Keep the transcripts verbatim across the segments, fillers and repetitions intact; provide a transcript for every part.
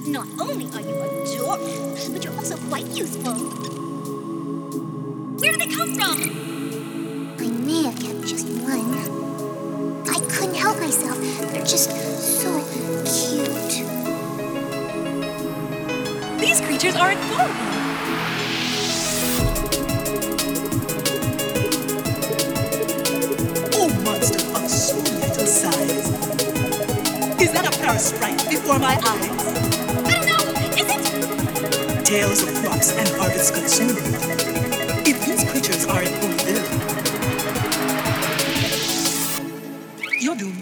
Not only are you adorable, but you're also quite useful. Where do they come from? I may have kept just one. I couldn't help myself. They're just so cute. These creatures are adorable. Oh, monster of so little size. Is that a parasite before my eyes? I don't know. Is it? Tales of rocks and artists consumed. If these creatures are in Boonville, you're doomed.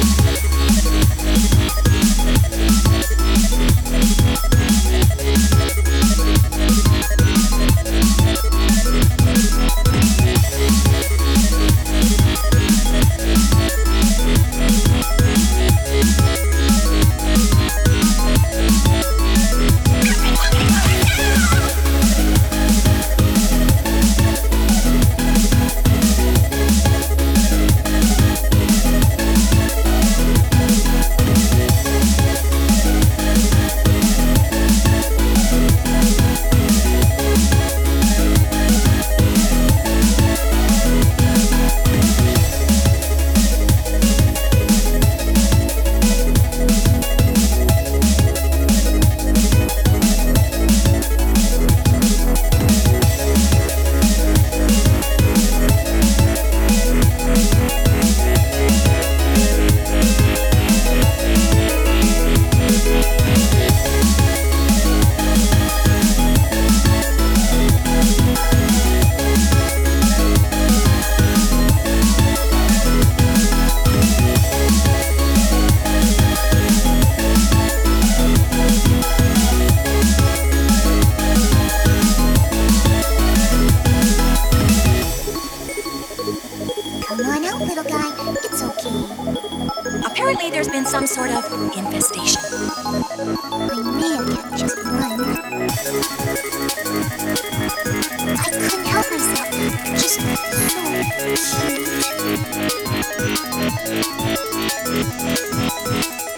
Come on out, little guy. It's okay. Apparently there's been some sort of infestation. I may have kept just one. I couldn't help myself. They're just so cute.